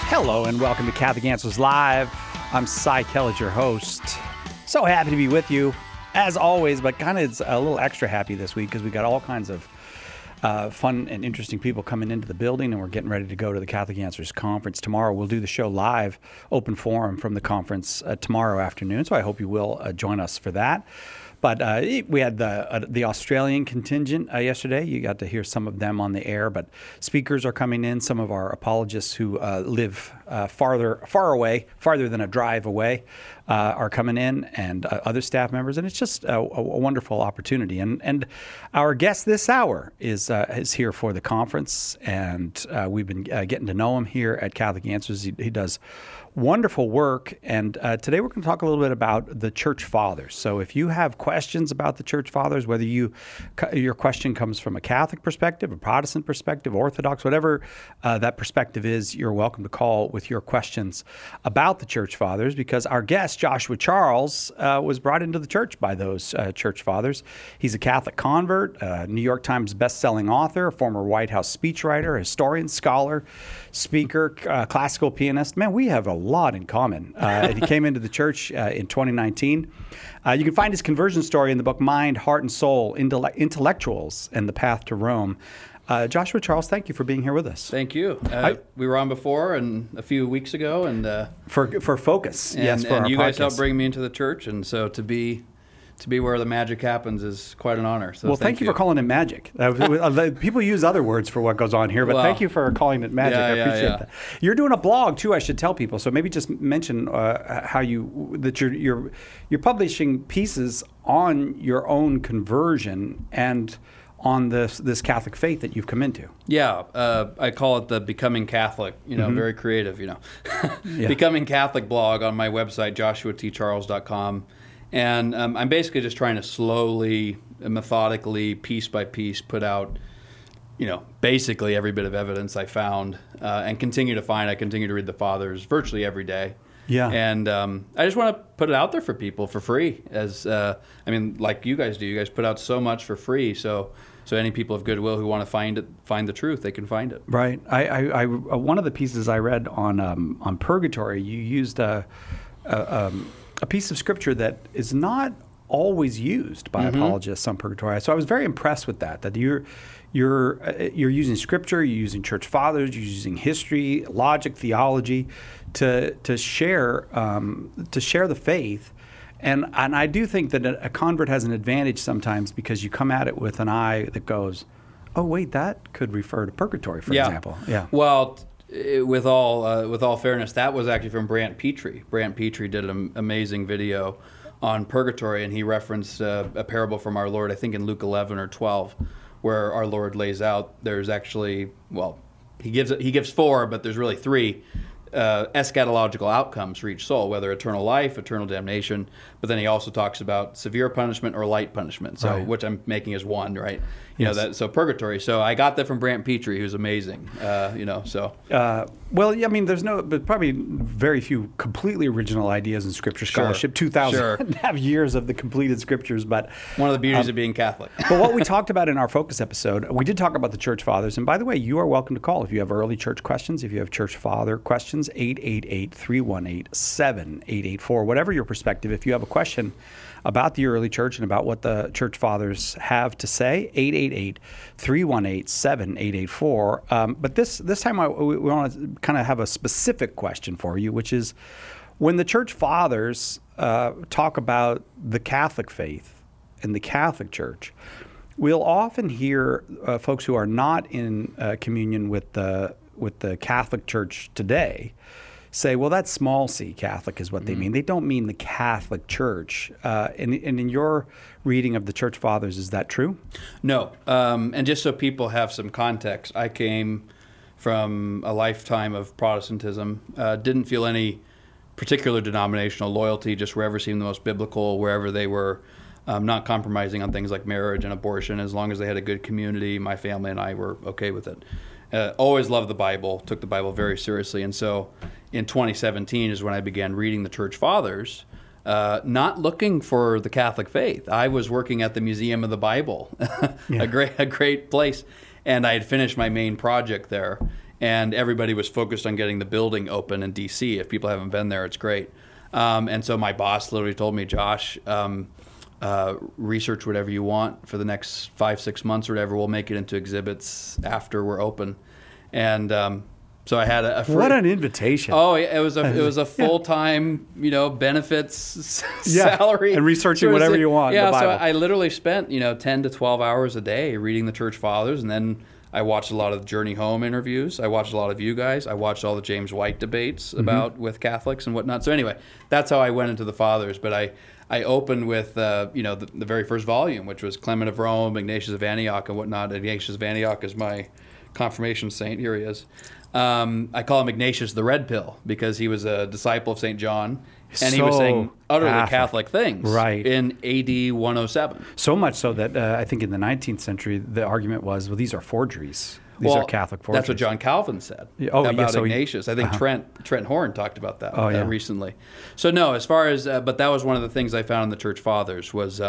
Hello and welcome to Catholic Answers Live. I'm Cy Kellett, your host. So happy to be with you, as always, but kind of a little extra happy this week because we got all kinds of fun and interesting people coming into the building, and we're getting ready to go to the Catholic Answers Conference tomorrow. We'll do the show live, open forum from the conference tomorrow afternoon, so I hope you will join us for that. But we had the Australian contingent yesterday. You got to hear some of them on the air, but speakers are coming in. Some of our apologists who live far away, farther than a drive away, are coming in, and other staff members, and it's just a wonderful opportunity. And our guest this hour is here for the conference, and we've been getting to know him here at Catholic Answers. He does wonderful work, and today we're going to talk a little bit about the Church Fathers. So if you have questions about the Church Fathers, whether your question comes from a Catholic perspective, a Protestant perspective, Orthodox, whatever that perspective is, you're welcome to call with your questions about the Church Fathers, because our guest, Joshua Charles, was brought into the church by those Church Fathers. He's a Catholic convert, New York Times best-selling author, former White House speechwriter, historian, scholar, speaker, classical pianist. Man, we have a lot in common. He came into the church in 2019. You can find his conversion story in the book Mind, Heart, and Soul, Intellectuals and the Path to Rome. Joshua Charles, thank you for being here with us. Thank you. We were on before and a few weeks ago, and for Focus, yes, for and our you podcast. guys helped bring me into the church, and so to be where the magic happens is quite an honor. So well, thank you for calling it magic. People use other words for what goes on here, but thank you for calling it magic. I appreciate that. You're doing a blog too, I should tell people. So maybe just mention how you're publishing pieces on your own conversion and on this Catholic faith that you've come into. Yeah, I call it the Becoming Catholic, very creative, Becoming Catholic blog on my website, joshuatcharles.com. And I'm basically just trying to slowly, methodically, piece by piece, put out, basically every bit of evidence I found and continue to find. I continue to read the Fathers virtually every day. Yeah. And I just want to put it out there for people for free, like you guys do. You guys put out so much for free, so any people of goodwill who want to find the truth, they can find it. Right. I one of the pieces I read on Purgatory, you used a piece of scripture that is not always used by apologists on Purgatory. So I was very impressed with that you're using scripture, you're using church fathers, you're using history, logic, theology to share the faith. And I do think that a convert has an advantage sometimes because you come at it with an eye that goes, oh wait, that could refer to Purgatory, for example. Yeah. Well, with all fairness, that was actually from Brant Petrie. Brant Petrie did an amazing video on Purgatory, and he referenced a parable from our Lord, I think in Luke 11 or 12, where our Lord lays out there's actually, he gives four, but there's really three eschatological outcomes for each soul, whether eternal life, eternal damnation, but then he also talks about severe punishment or light punishment, so which I'm making as one, right? So Purgatory. So I got that from Brant Petrie, who's amazing. There's but probably very few completely original ideas in Scripture scholarship. 2,000 have years of the completed Scriptures, but one of the beauties of being Catholic. But what we talked about in our Focus episode, we did talk about the Church Fathers, and by the way, you are welcome to call if you have early church questions, if you have Church Father questions, 888-318-7884, whatever your perspective. If you have a question about the early church and about what the Church Fathers have to say, 888-318-7884. But this time we want to kind of have a specific question for you, which is when the Church Fathers talk about the Catholic faith and the Catholic Church, we'll often hear folks who are not in communion with the Catholic Church today say, well, that's small c Catholic is what they mean. They don't mean the Catholic Church. And in your reading of the Church Fathers, is that true? No. And just so people have some context, I came from a lifetime of Protestantism, didn't feel any particular denominational loyalty, just wherever seemed the most biblical, wherever they were not compromising on things like marriage and abortion. As long as they had a good community, my family and I were okay with it. Always loved the Bible, took the Bible very seriously. And so in 2017 is when I began reading the Church Fathers, not looking for the Catholic faith. I was working at the Museum of the Bible, a great place. And I had finished my main project there. and everybody was focused on getting the building open in D.C. If people haven't been there, it's great. And so my boss literally told me, Josh, research whatever you want for the next 5-6 months or whatever. We'll make it into exhibits after we're open. And so I had a free, what an invitation! Oh, it was a full-time, benefits salary and researching whatever you want. Yeah, the Bible. so I literally spent 10 to 12 hours a day reading the Church Fathers, and then I watched a lot of Journey Home interviews. I watched a lot of you guys. I watched all the James White debates with Catholics and whatnot. So anyway, that's how I went into the Fathers. But I opened with the very first volume, which was Clement of Rome, Ignatius of Antioch, and whatnot. Ignatius of Antioch is my confirmation saint. Here he is. I call him Ignatius the Red Pill because he was a disciple of St. John, and he was saying utterly Catholic things in AD 107. So much so that I think in the 19th century, the argument was, well, these are forgeries. These are Catholic forgeries. That's what John Calvin said about Ignatius. I think Trent Horn talked about that recently. So no, as far as, but that was one of the things I found in the Church Fathers was,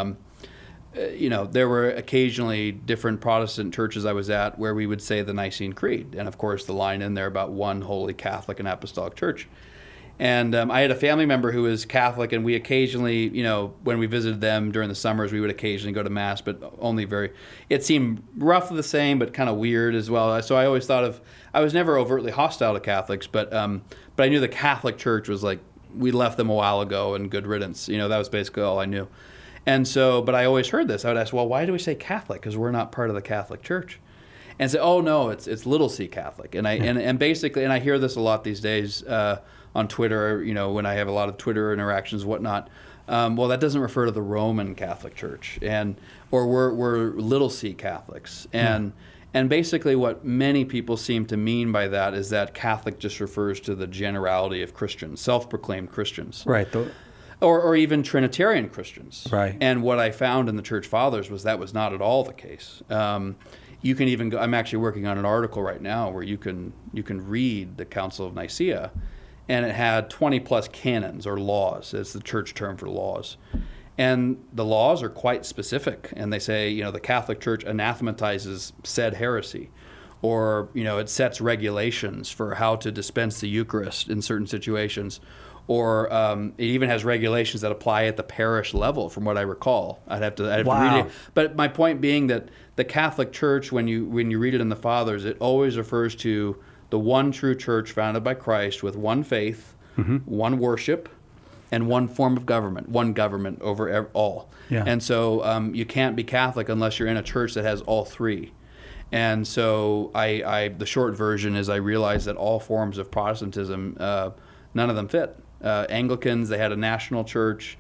there were occasionally different Protestant churches I was at where we would say the Nicene Creed. And of course, the line in there about one holy Catholic and Apostolic Church. And I had a family member who was Catholic, and we occasionally, when we visited them during the summers, we would occasionally go to Mass, but only it seemed roughly the same, but kind of weird as well. So I always thought I was never overtly hostile to Catholics, but I knew the Catholic Church was like, we left them a while ago and good riddance. That was basically all I knew. And so, but I always heard this. I would ask, well, why do we say Catholic? Because we're not part of the Catholic Church. And say, oh no, it's little c Catholic. And and basically, and I hear this a lot these days on Twitter. When I have a lot of Twitter interactions, whatnot. Well, that doesn't refer to the Roman Catholic Church, or we're little c Catholics. And basically, what many people seem to mean by that is that Catholic just refers to the generality of Christians, self-proclaimed Christians. Right. Or even Trinitarian Christians. Right. And what I found in the Church Fathers was that was not at all the case. You can even go, I'm actually working on an article right now where you can read the Council of Nicaea, and it had 20 plus canons or laws. It's the church term for laws. And the laws are quite specific. And they say, the Catholic Church anathematizes said heresy. Or, it sets regulations for how to dispense the Eucharist in certain situations. Or it even has regulations that apply at the parish level, from what I recall. I'd have to read it. But my point being that the Catholic Church, when you read it in the Fathers, it always refers to the one true church founded by Christ with one faith, one worship, and one form of government, one government over all. Yeah. And so you can't be Catholic unless you're in a church that has all three. And so the short version is I realized that all forms of Protestantism, none of them fit. Anglicans, they had a national church,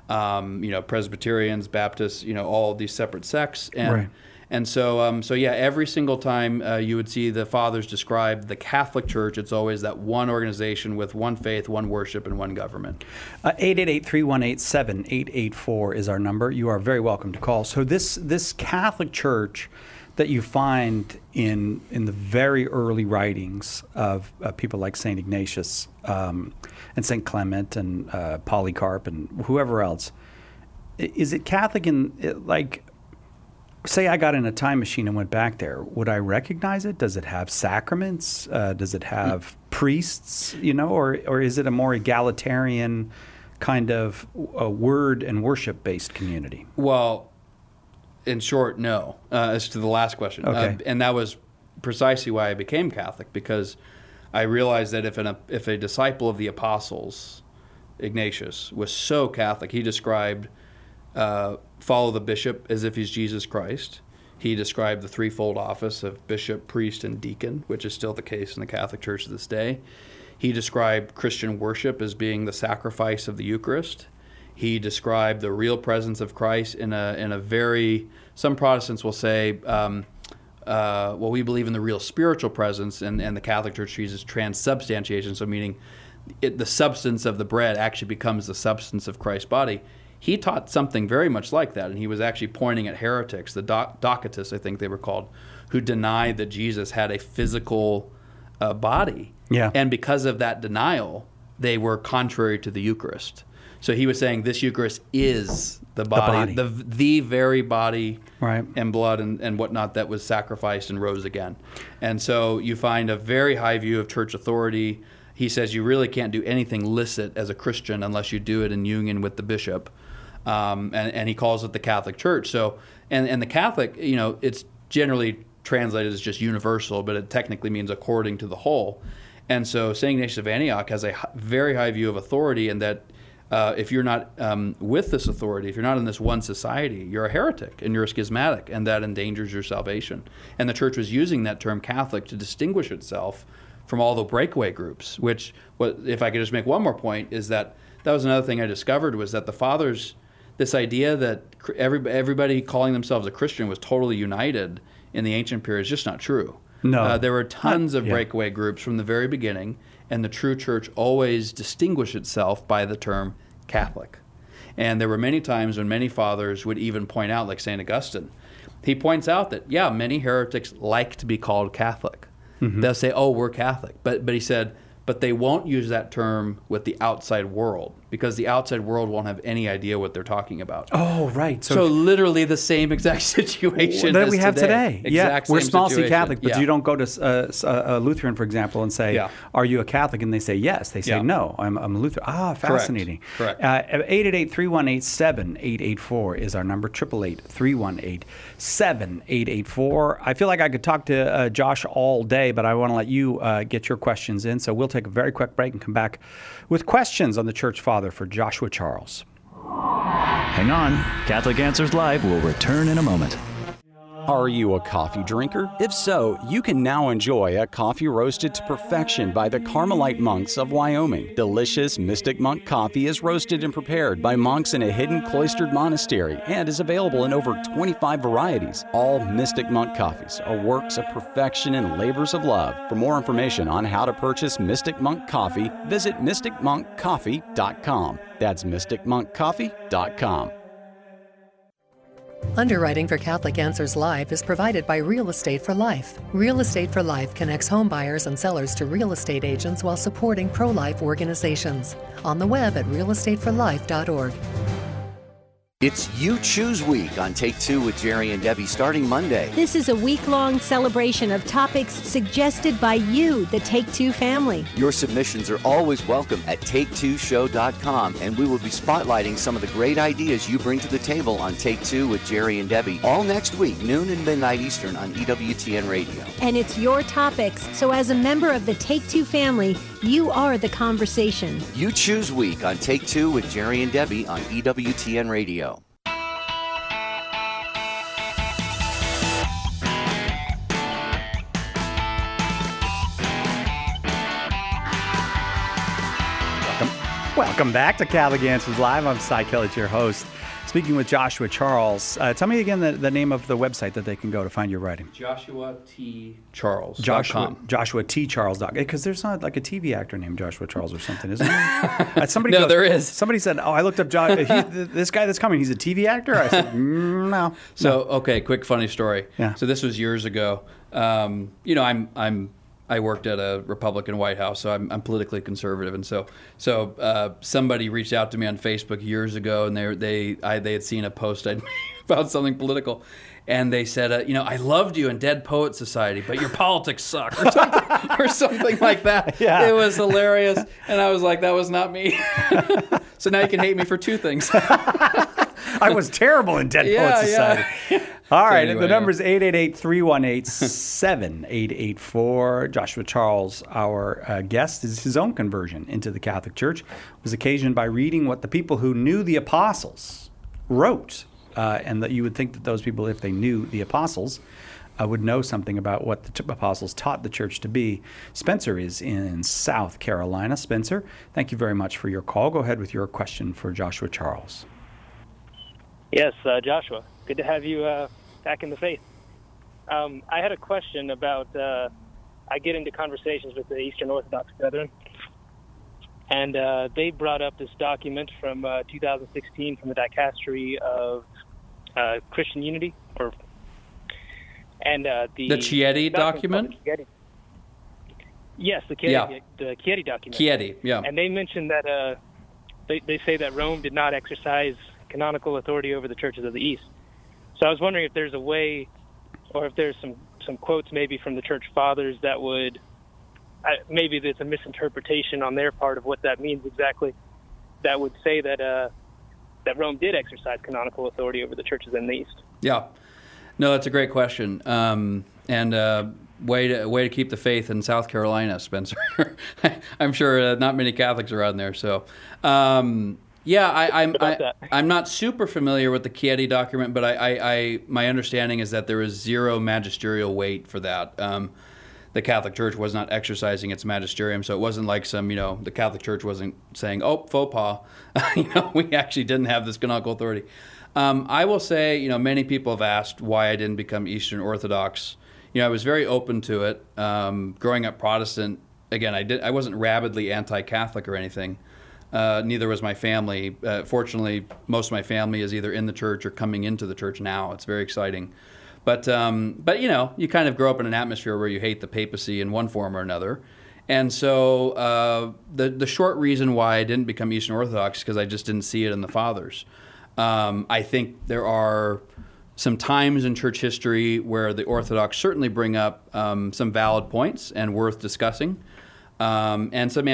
Presbyterians, Baptists, all these separate sects. And so every single time you would see the Fathers describe the Catholic Church, it's always that one organization with one faith, one worship, and one government. 888-318-7884 is our number. You are very welcome to call. So this Catholic Church that you find in the very early writings of people like St. Ignatius and St. Clement and Polycarp and whoever else, is it Catholic say I got in a time machine and went back there, would I recognize it? Does it have sacraments? Does it have priests, or is it a more egalitarian kind of a word and worship-based community? Well, in short, no, as to the last question. Okay. And that was precisely why I became Catholic, because I realized that if a disciple of the apostles, Ignatius, was so Catholic, he described follow the bishop as if he's Jesus Christ. He described the threefold office of bishop, priest, and deacon, which is still the case in the Catholic Church to this day. He described Christian worship as being the sacrifice of the Eucharist. He described the real presence of Christ in a very, some Protestants will say, well, we believe in the real spiritual presence, and the Catholic Church uses transubstantiation, so meaning the substance of the bread actually becomes the substance of Christ's body. He taught something very much like that, and he was actually pointing at heretics, the Docetists, I think they were called, who denied that Jesus had a physical body. Yeah. And because of that denial, they were contrary to the Eucharist. So he was saying this Eucharist is the body. The very body right. and blood and whatnot that was sacrificed and rose again. And so you find a very high view of church authority. He says you really can't do anything licit as a Christian unless you do it in union with the bishop. And he calls it the Catholic Church. So, and the Catholic, it's generally translated as just universal, but it technically means according to the whole. And so St. Ignatius of Antioch has a very high view of authority, and that if you're not with this authority, if you're not in this one society, you're a heretic and you're a schismatic, and that endangers your salvation. And the church was using that term Catholic to distinguish itself from all the breakaway groups, which, if I could just make one more point, is that was another thing I discovered, was that the fathers, this idea that everybody calling themselves a Christian was totally united in the ancient period is just not true. No. There were tons of breakaway groups from the very beginning, and the true church always distinguished itself by the term Catholic. And there were many times when many fathers would even point out, like St. Augustine, he points out that, many heretics like to be called Catholic. Mm-hmm. They'll say, oh, we're Catholic. But he said, but they won't use that term with the outside world, because the outside world won't have any idea what they're talking about. Oh, right. So literally the same exact situation that we have today. Exact we're same small situation. C Catholic, but you don't go to a Lutheran, for example, and say, are you a Catholic? And they say yes. They say, no, I'm a Lutheran. Ah, fascinating. Correct. 888-318-7884 is our number, 888-318-7884. I feel like I could talk to Josh all day, but I want to let you get your questions in. So we'll take a very quick break and come back with questions on the Church Father for Joshua Charles. Hang on. Catholic Answers Live will return in a moment. Are you a coffee drinker? If so, you can now enjoy a coffee roasted to perfection by the Carmelite monks of Wyoming. Delicious Mystic Monk coffee is roasted and prepared by monks in a hidden cloistered monastery and is available in over 25 varieties. All Mystic Monk coffees are works of perfection and labors of love. For more information on how to purchase Mystic Monk coffee, visit mysticmonkcoffee.com. That's mysticmonkcoffee.com. Underwriting for Catholic Answers Live is provided by Real Estate for Life. Real Estate for Life connects home buyers and sellers to real estate agents while supporting pro-life organizations. On the web at realestateforlife.org. It's You Choose Week on Take Two with Jerry and Debbie starting Monday. This is a week-long celebration of topics suggested by you, the Take Two family. Your submissions are always welcome at take2show.com, and we will be spotlighting some of the great ideas you bring to the table on Take Two with Jerry and Debbie all next week, noon and midnight Eastern on EWTN Radio. And it's your topics, so as a member of the Take Two family, you are the conversation. You Choose Week on Take Two with Jerry and Debbie on EWTN Radio. Welcome back to Catholic Answers Live. I'm Cy Kellett, your host, speaking with Joshua Charles. Tell me again the name of the website that they can go to find your writing. JoshuaTCharles.com. JoshuaTCharles.com. Because there's not like a TV actor named Joshua Charles or something, isn't there? There is. Somebody said, I looked up this guy that's coming, he's a TV actor? I said, no. So, okay, quick funny story. Yeah. So this was years ago. I worked at a Republican White House, so I'm politically conservative, and so somebody reached out to me on Facebook years ago, and they had seen a post I'd made about something political, and they said, I loved you in Dead Poets Society, but your politics suck, or something like that. Yeah. It was hilarious, and I was like, that was not me. So now you can hate me for two things. I was terrible in Dead Poets Society. Yeah. All right, anyway, the number is 888-318-7884. Joshua Charles, our guest, is his own conversion into the Catholic Church was occasioned by reading what the people who knew the apostles wrote. And that you would think that those people, if they knew the apostles, would know something about what the apostles taught the church to be. Spencer is in South Carolina. Spencer, thank you very much for your call. Go ahead with your question for Joshua Charles. Yes, Joshua, good to have you back in the faith. I had a question about, I get into conversations with the Eastern Orthodox brethren, and they brought up this document from 2016 from the Dicastery of Christian Unity, the Chieti document? Yes, the Chieti document. Chieti, yeah. And they mentioned that they say that Rome did not exercise canonical authority over the churches of the East. So I was wondering if there's a way, or if there's some quotes maybe from the church fathers that would, maybe there's a misinterpretation on their part of what that means exactly, that would say that Rome did exercise canonical authority over the churches in the East. Yeah. No, that's a great question. Way to keep the faith in South Carolina, Spencer. I'm sure not many Catholics are on there. So, I'm not super familiar with the Chieti document, but my understanding is that there is zero magisterial weight for that. The Catholic Church was not exercising its magisterium, so it wasn't like the Catholic Church wasn't saying, "Oh, faux pas," we actually didn't have this canonical authority. I will say, many people have asked why I didn't become Eastern Orthodox. I was very open to it. Growing up Protestant, again, I wasn't rabidly anti-Catholic or anything. Neither was my family. Fortunately, most of my family is either in the church or coming into the church now. It's very exciting. But you kind of grow up in an atmosphere where you hate the papacy in one form or another. And so the short reason why I didn't become Eastern Orthodox is because I just didn't see it in the fathers. I think there are some times in church history where the Orthodox certainly bring up some valid points and worth discussing, and some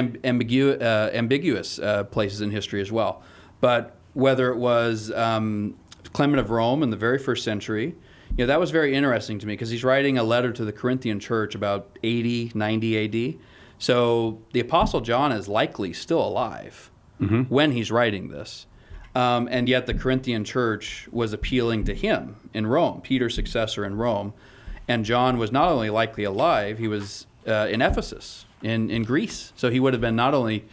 ambiguous places in history as well. But whether it was Clement of Rome in the very first century, that was very interesting to me because he's writing a letter to the Corinthian church about 80, 90 AD. So the Apostle John is likely still alive when he's writing this. And yet the Corinthian church was appealing to him in Rome, Peter's successor in Rome. And John was not only likely alive, he was in Ephesus, in Greece. So he would have been not only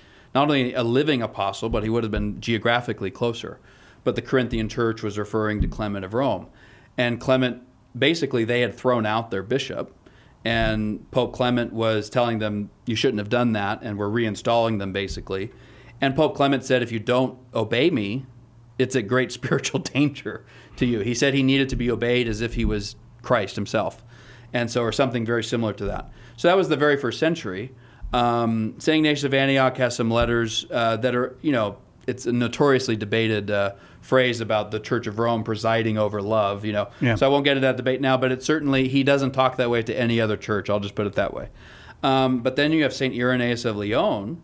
a living apostle, but he would have been geographically closer. But the Corinthian church was referring to Clement of Rome. And Clement, basically, they had thrown out their bishop. And Pope Clement was telling them, you shouldn't have done that, and we're reinstalling them, basically. And Pope Clement said, if you don't obey me, it's a great spiritual danger to you. He said he needed to be obeyed as if he was Christ himself. And so, or something very similar to that. So that was the very first century. St. Ignatius of Antioch has some letters that are, it's a notoriously debated phrase about the Church of Rome presiding over love, So I won't get into that debate now, but he doesn't talk that way to any other church. I'll just put it that way. But then you have St. Irenaeus of Lyon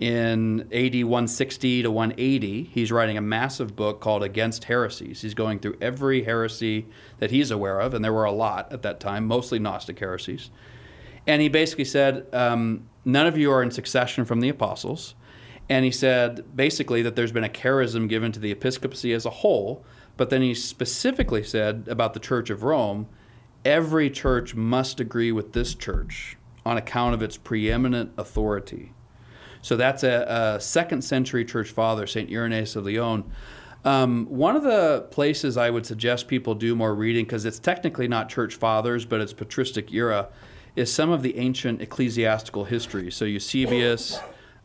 in AD 160 to 180. He's writing a massive book called Against Heresies. He's going through every heresy that he's aware of, and there were a lot at that time, mostly Gnostic heresies. And he basically said, none of you are in succession from the apostles. And he said, basically, that there's been a charism given to the episcopacy as a whole. But then he specifically said about the Church of Rome, every church must agree with this church on account of its preeminent authority. So that's a second century church father, St. Irenaeus of Lyon. One of the places I would suggest people do more reading, because it's technically not church fathers, but it's patristic era, is some of the ancient ecclesiastical history. So Eusebius,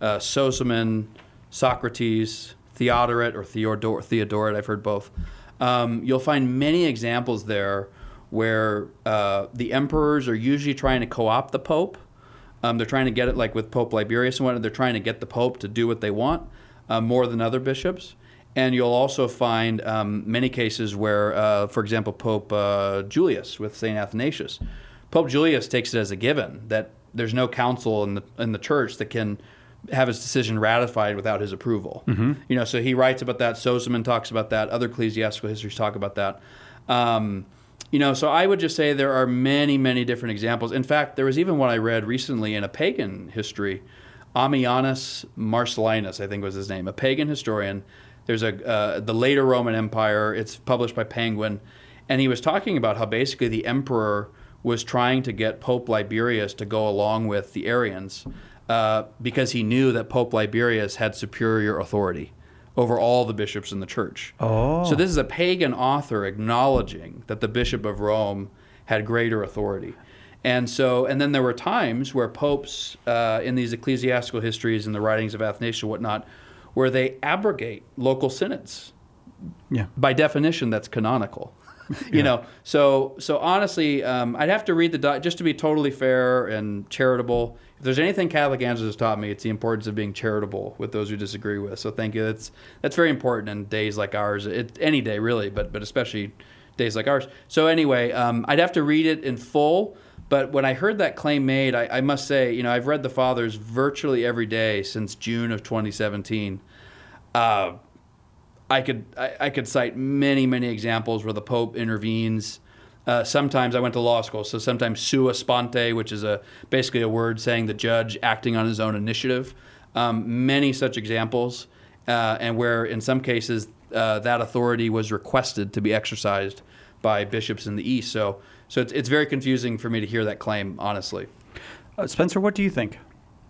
Sozomen, Socrates, Theodoret or Theodoret, I've heard both. You'll find many examples there where the emperors are usually trying to co-opt the pope. They're trying to get it, like with Pope Liberius and whatnot, they're trying to get the pope to do what they want more than other bishops. And you'll also find many cases where, for example, Pope Julius with St. Athanasius. Pope Julius takes it as a given that there's no council in the church that can have his decision ratified without his approval. Mm-hmm. So he writes about that. Sozomen talks about that. Other ecclesiastical histories talk about that. So I would just say there are many, many different examples. In fact, there was even one I read recently in a pagan history. Ammianus Marcellinus, I think was his name, a pagan historian. There's the later Roman Empire. It's published by Penguin. And he was talking about how basically the emperor was trying to get Pope Liberius to go along with the Arians because he knew that Pope Liberius had superior authority over all the bishops in the church. Oh. So this is a pagan author acknowledging that the Bishop of Rome had greater authority. And then there were times where popes in these ecclesiastical histories and the writings of Athanasius and whatnot, where they abrogate local synods. Yeah. By definition, that's canonical. So honestly, I'd have to read just to be totally fair and charitable. if there's anything Catholic Answers has taught me, it's the importance of being charitable with those who disagree with. So thank you. That's very important in days like ours. Any day really, but especially days like ours. So anyway, I'd have to read it in full. But when I heard that claim made, I must say, I've read the Fathers virtually every day since June of 2017. I could cite many examples where the Pope intervenes. Sometimes I went to law school, so sometimes sua sponte, which is basically a word saying the judge acting on his own initiative. Many such examples, and where in some cases that authority was requested to be exercised by bishops in the East. So it's very confusing for me to hear that claim, honestly. Spencer, what do you think?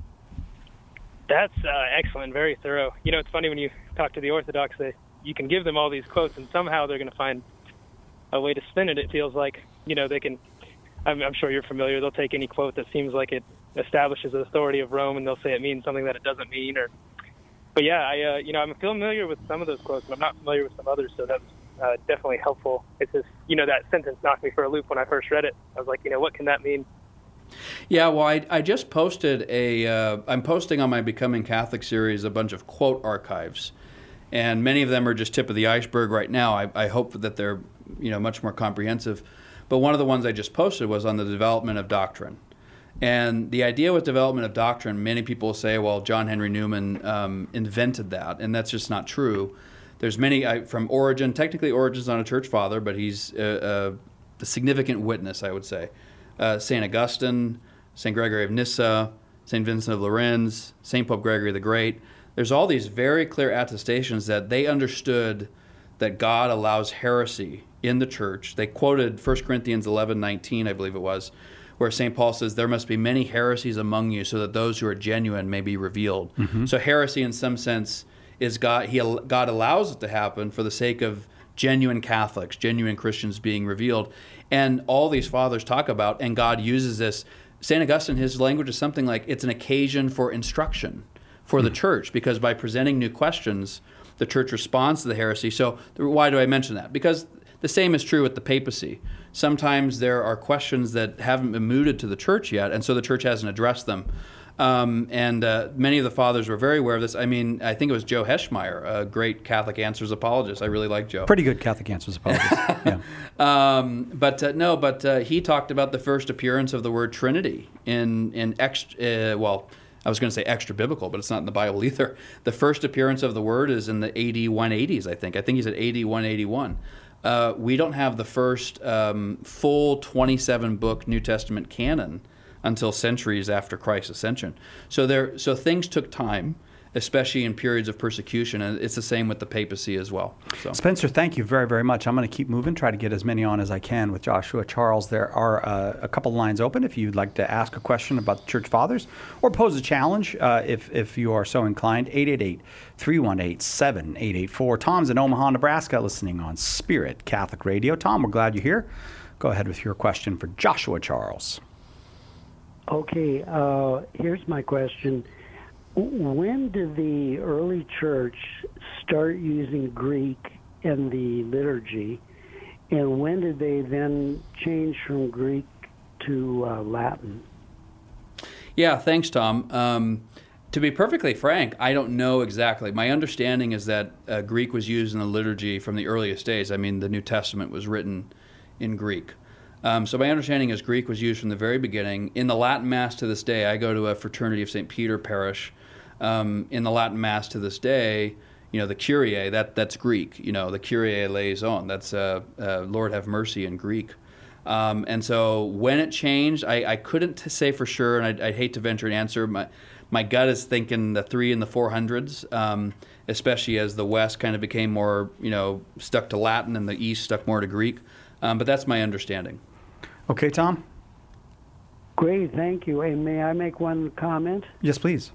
That's excellent, very thorough. It's funny when you talk to the Orthodox, you can give them all these quotes, and somehow they're going to find a way to spin it. It feels like, they can, I'm sure you're familiar, they'll take any quote that seems like it establishes the authority of Rome, and they'll say it means something that it doesn't mean. But yeah, I'm familiar with some of those quotes, but I'm not familiar with some others, so that's definitely helpful. It's just, that sentence knocked me for a loop when I first read it. I was like, what can that mean? Yeah, well, I just posted I'm posting on my Becoming Catholic series a bunch of quote archives, and many of them are just tip of the iceberg right now. I hope that they're, much more comprehensive. But one of the ones I just posted was on the development of doctrine. And the idea with development of doctrine, many people say, well, John Henry Newman invented that, and that's just not true. There's many, from Origen, technically Origen's not a church father, but he's a significant witness, I would say. St. Augustine, St. Gregory of Nyssa, St. Vincent of Lerins, St. Pope Gregory the Great. There's all these very clear attestations that they understood that God allows heresy in the church. They quoted 1 Corinthians 11:19, I believe it was, where St. Paul says, there must be many heresies among you so that those who are genuine may be revealed. Mm-hmm. So heresy in some sense is God allows it to happen for the sake of genuine Catholics, genuine Christians being revealed. And all these fathers talk about, and God uses this. St. Augustine, his language is something like it's an occasion for instruction for the church, because by presenting new questions, the church responds to the heresy. So why do I mention that? Because the same is true with the papacy. Sometimes there are questions that haven't been mooted to the church yet, and so the church hasn't addressed them. And many of the fathers were very aware of this. I mean, I think it was Joe Heschmeyer, a great Catholic Answers apologist. I really like Joe. Pretty good Catholic Answers apologist. Yeah. But he talked about the first appearance of the word Trinity in I was going to say extra biblical, but it's not in the Bible either. The first appearance of the word is in the AD 180s, I think. I think he's at AD 181. We don't have the first full 27-book New Testament canon until centuries after Christ's ascension. So things took time, especially in periods of persecution, and it's the same with the papacy as well. So. Spencer, thank you very, very much. I'm going to keep moving, try to get as many on as I can with Joshua Charles. There are a couple lines open if you'd like to ask a question about the Church Fathers or pose a challenge if you are so inclined. 888-318-7884. Tom's in Omaha, Nebraska, listening on Spirit Catholic Radio. Tom, we're glad you're here. Go ahead with your question for Joshua Charles. Okay, here's my question. When did the early church start using Greek in the liturgy, and when did they then change from Greek to Latin? Yeah, thanks, Tom. To be perfectly frank, I don't know exactly. My understanding is that Greek was used in the liturgy from the earliest days. I mean, the New Testament was written in Greek. So my understanding is Greek was used from the very beginning. In the Latin Mass to this day, I go to a Fraternity of St. Peter parish. In the Latin Mass to this day, the Kyrie, that's Greek. The Kyrie eleison, that's Lord have mercy in Greek. And so when it changed, I couldn't say for sure, and I'd hate to venture an answer. My gut is thinking the 300s and the 400s, especially as the West kind of became more, stuck to Latin and the East stuck more to Greek. But that's my understanding. Okay, Tom? Great, thank you. And may I make one comment? Yes, please.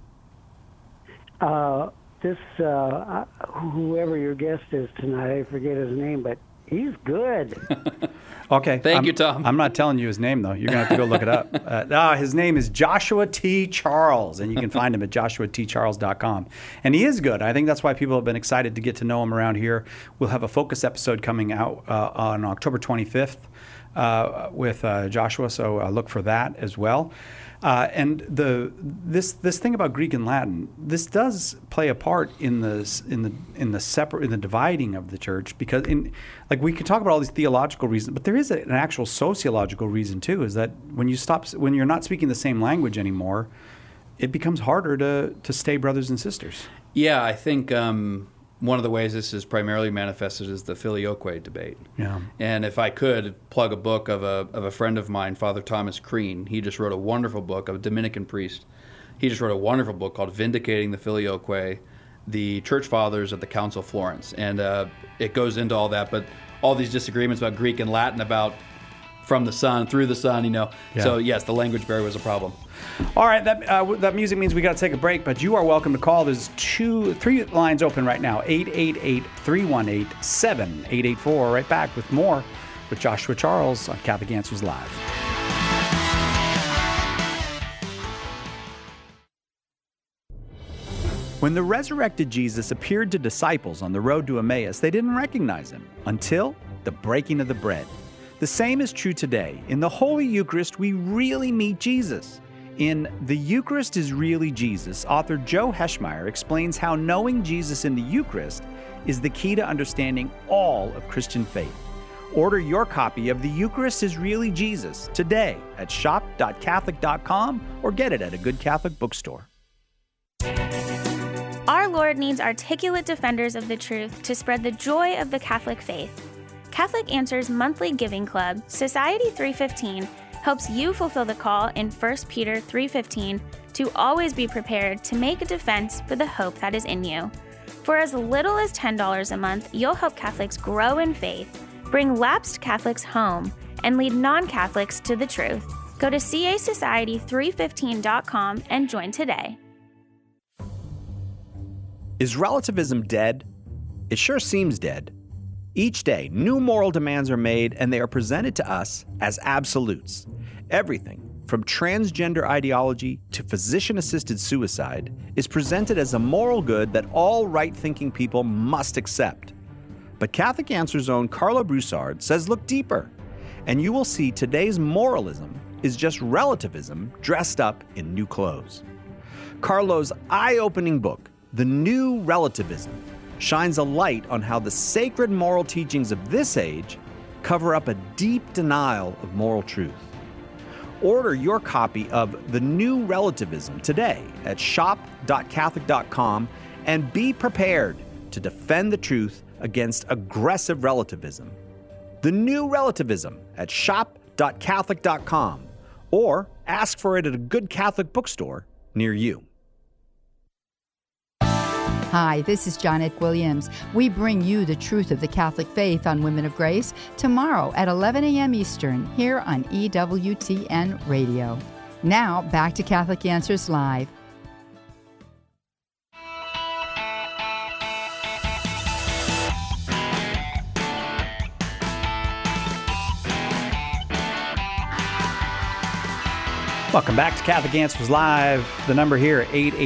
Whoever your guest is tonight, I forget his name, but he's good. Okay. Thank you, Tom. I'm not telling you his name, though. You're going to have to go look it up. His name is Joshua T. Charles, and you can find him at joshuatcharles.com. And he is good. I think that's why people have been excited to get to know him around here. We'll have a focus episode coming out on October 25th. with Joshua, so look for that as well. And this thing about Greek and Latin, this does play a part in the dividing of the church, because we can talk about all these theological reasons, but there is an actual sociological reason too. Is that when you're not speaking the same language anymore, it becomes harder to stay brothers and sisters. Yeah, I think one of the ways this is primarily manifested is the filioque debate. Yeah. And if I could plug a book of a friend of mine, Father Thomas Crean, he just wrote a wonderful book, a Dominican priest. He just wrote a wonderful book called Vindicating the Filioque, the Church Fathers at the Council of Florence. And it goes into all that, but all these disagreements about Greek and Latin, about from the Son, through the Son, Yeah. So yes, the language barrier was a problem. All right, that music means we got to take a break, but you are welcome to call. There's 3 lines open right now, 888-318-7884. Right back with more with Joshua Charles on Catholic Answers Live. When the resurrected Jesus appeared to disciples on the road to Emmaus, they didn't recognize him until the breaking of the bread. The same is true today. In the Holy Eucharist, we really meet Jesus. In The Eucharist is Really Jesus, author Joe Heschmeyer explains how knowing Jesus in the Eucharist is the key to understanding all of Christian faith. Order your copy of The Eucharist is Really Jesus today at shop.catholic.com or get it at a good Catholic bookstore. Our Lord needs articulate defenders of the truth to spread the joy of the Catholic faith. Catholic Answers monthly giving club, Society 315, helps you fulfill the call in 1 Peter 3:15 to always be prepared to make a defense for the hope that is in you. For as little as $10 a month, you'll help Catholics grow in faith, bring lapsed Catholics home, and lead non-Catholics to the truth. Go to casociety315.com and join today. Is relativism dead? It sure seems dead. Each day, new moral demands are made, and they are presented to us as absolutes. Everything, from transgender ideology to physician-assisted suicide, is presented as a moral good that all right-thinking people must accept. But Catholic Answers' own Carlo Broussard says look deeper, and you will see today's moralism is just relativism dressed up in new clothes. Carlo's eye-opening book, The New Relativism, shines a light on how the sacred moral teachings of this age cover up a deep denial of moral truth. Order your copy of The New Relativism today at shop.catholic.com and be prepared to defend the truth against aggressive relativism. The New Relativism at shop.catholic.com or ask for it at a good Catholic bookstore near you. Hi, this is Janet Williams. We bring you the truth of the Catholic faith on Women of Grace tomorrow at 11 a.m. Eastern here on EWTN Radio. Now, back to Catholic Answers Live. Welcome back to Catholic Answers Live. The number here,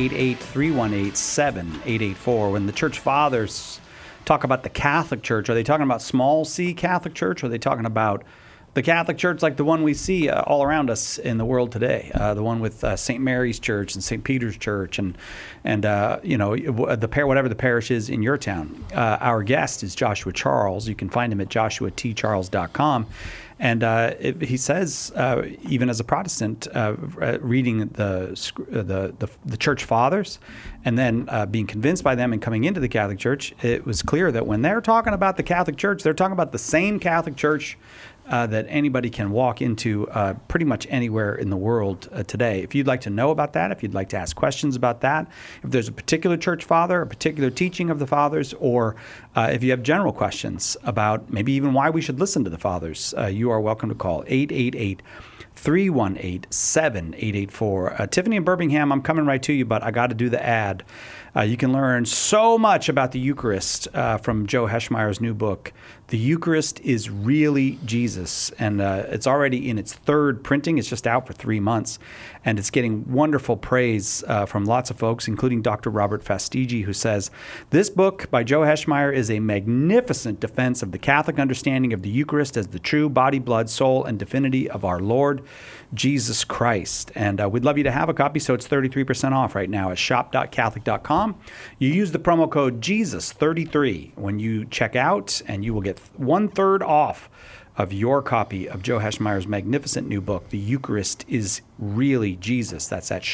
888-318-7884. When the Church Fathers talk about the Catholic Church, are they talking about small c Catholic Church, or are they talking about the Catholic Church like the one we see all around us in the world today, the one with St. Mary's Church and St. Peter's Church and whatever the parish is in your town? Our guest is Joshua Charles. You can find him at joshuatcharles.com. And he says, even as a Protestant, reading the Church Fathers and then being convinced by them and coming into the Catholic Church, it was clear that when they're talking about the Catholic Church, they're talking about the same Catholic Church that anybody can walk into pretty much anywhere in the world today. If you'd like to know about that, if you'd like to ask questions about that, if there's a particular Church Father, a particular teaching of the Fathers, or if you have general questions about maybe even why we should listen to the Fathers, you are welcome to call 888 318-7884. Tiffany in Birmingham, I'm coming right to you, but I got to do the ad. You can learn so much about the Eucharist from Joe Heschmeyer's new book, The Eucharist is Really Jesus. And it's already in its third printing. It's just out for 3 months. And it's getting wonderful praise from lots of folks, including Dr. Robert Fastigi, who says, this book by Joe Heschmeyer is a magnificent defense of the Catholic understanding of the Eucharist as the true body, blood, soul, and divinity of our Lord Jesus Christ. And we'd love you to have a copy, so it's 33% off right now at shop.catholic.com. You use the promo code Jesus33 when you check out, and you will get 1/3 off of your copy of Joe Heschmeyer's magnificent new book, The Eucharist is Really Jesus. That's at